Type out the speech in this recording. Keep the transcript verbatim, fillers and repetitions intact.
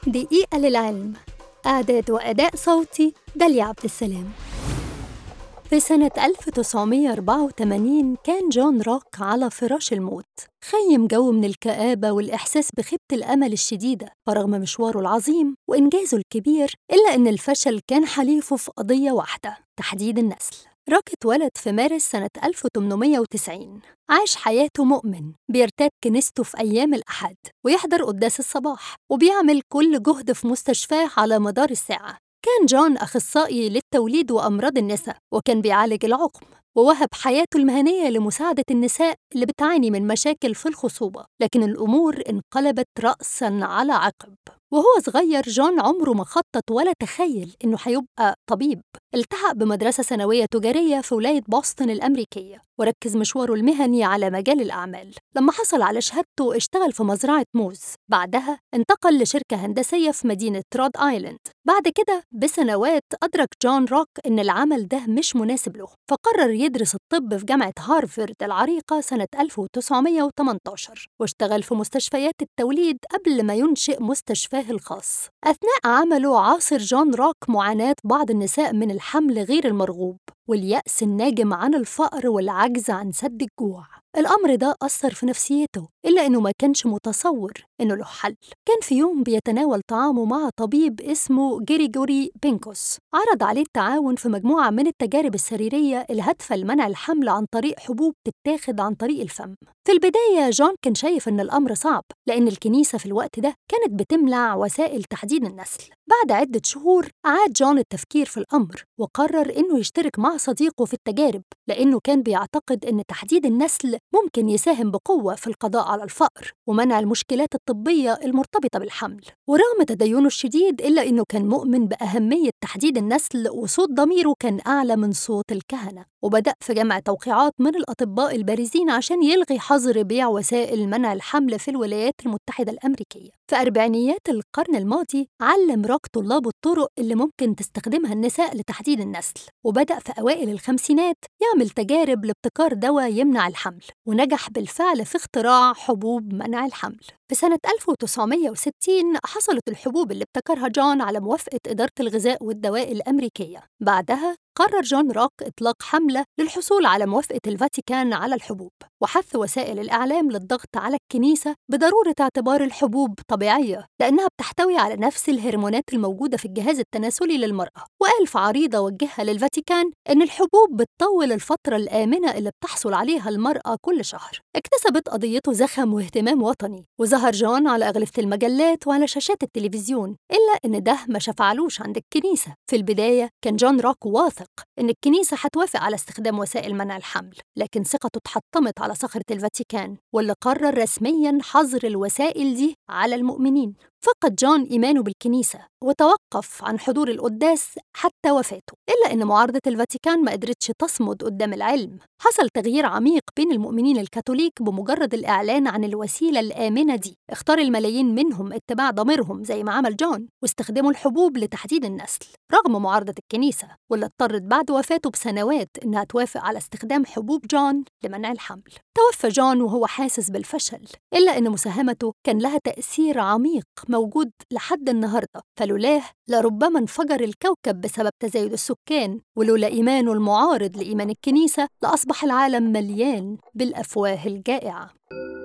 دقيقة للعلم. إعداد وأداء صوتي داليا عبد السلام. في سنة ألف وتسعمائة وأربعة وثمانين كان جون روك على فراش الموت، خيم جو من الكآبة والإحساس بخيبة الأمل الشديدة. فرغم مشواره العظيم وإنجازه الكبير إلا أن الفشل كان حليفه في قضية واحدة: تحديد النسل. روك اتولد في مارس سنة ألف وثمانمائة وتسعين. عاش حياته مؤمن، بيرتاد كنيسته في أيام الأحد ويحضر قداس الصباح، وبيعمل كل جهد في مستشفاه على مدار الساعة. كان جون أخصائي للتوليد وأمراض النساء، وكان بيعالج العقم، ووهب حياته المهنية لمساعدة النساء اللي بتعاني من مشاكل في الخصوبة. لكن الأمور انقلبت رأساً على عقب. وهو صغير جون عمره ما خطط ولا تخيل إنه هيبقى طبيب. التحق بمدرسة ثانوية تجارية في ولاية بوسطن الأمريكية، وركز مشواره المهني على مجال الأعمال. لما حصل على شهادته اشتغل في مزرعة موز، بعدها انتقل لشركة هندسية في مدينة رود آيلاند. بعد كده بسنوات أدرك جون روك إن العمل ده مش مناسب له، فقرر يدرس الطب في جامعة هارفارد العريقة سنة ألف وتسعمائة وثمانية عشر، واشتغل في مستشفيات التوليد قبل ما ينشئ مستشفاه الخاص. أثناء عمله عاصر جون روك معاناة بعض النساء من الحمل غير المرغوب، واليأس الناجم عن الفقر والعجز عن سد الجوع. الأمر ده أثر في نفسيته، إلا إنه ما كانش متصور إنه له حل. كان في يوم بيتناول طعامه مع طبيب اسمه جريجوري بينكوس، عرض عليه التعاون في مجموعة من التجارب السريرية الهادفة لمنع الحمل عن طريق حبوب تتاخد عن طريق الفم. في البداية جون كان شايف إن الأمر صعب، لأن الكنيسة في الوقت ده كانت بتمنع وسائل تحديد النسل. بعد عدة شهور أعاد جون التفكير في الأمر، وقرر إنه يشترك مع صديقه في التجارب، لأنه كان بيعتقد إن تحديد النسل ممكن يساهم بقوة في القضاء على الفقر ومنع المشكلات الطبية المرتبطة بالحمل. ورغم تدينه الشديد إلا إنه كان مؤمن بأهمية تحديد النسل، وصوت ضميره كان أعلى من صوت الكهنة. وبدأ في جمع توقيعات من الأطباء البارزين عشان يلغي حظر بيع وسائل منع الحمل في الولايات المتحدة الأمريكية. في أربعينيات القرن الماضي علم روك طلاب الطرق اللي ممكن تستخدمها النساء لتحديد النسل، وبدأ في أوائل الخمسينات يعمل تجارب لابتكار دواء يمنع الحمل، ونجح بالفعل في اختراع حبوب منع الحمل. في سنة ألف وتسعمائة وستين حصلت الحبوب اللي ابتكرها جون على موافقة إدارة الغذاء والدواء الأمريكية. بعدها قرر جون روك إطلاق حملة للحصول على موافقة الفاتيكان على الحبوب، وحث وسائل الإعلام للضغط على الكنيسة بضرورة اعتبار الحبوب طبيعية، لأنها بتحتوي على نفس الهرمونات الموجودة في الجهاز التناسلي للمرأة. وقال في عريضة وجهها للفاتيكان إن الحبوب بتطول الفترة الآمنة اللي بتحصل عليها المرأة كل شهر. اكتسبت قضيته زخم واهتمام وطني، وظهر جون على أغلفة المجلات وعلى شاشات التلفزيون، إلا إن ده ما شفعلوش عند الكنيسة. في البداية كان جون روك واثق إن الكنيسة هتوافق على استخدام وسائل منع الحمل، لكن ثقته اتحطمت على صخرة الفاتيكان، واللي قرر رسمياً حظر الوسائل دي على المؤمنين. فقد جون إيمانه بالكنيسة وتوقف عن حضور القداس حتى وفاته، إلا إن معارضة الفاتيكان ما قدرتش تصمد قدام العلم. حصل تغيير عميق بين المؤمنين الكاثوليك بمجرد الإعلان عن الوسيلة الآمنة دي. اختار الملايين منهم اتباع ضميرهم زي ما عمل جون، واستخدموا الحبوب لتحديد النسل رغم معارضة الكنيسة، واللي اضطرت بعد وفاته بسنوات إنها توافق على استخدام حبوب جون لمنع الحمل. توفى جون وهو حاسس بالفشل، إلا إن مساهمته كان لها تأثير عميق موجود لحد النهاردة، فلولاه لربما انفجر الكوكب بسبب تزايد السكان، ولولا إيمانه المعارض لإيمان الكنيسة لأصبح العالم مليان بالأفواه الجائعة.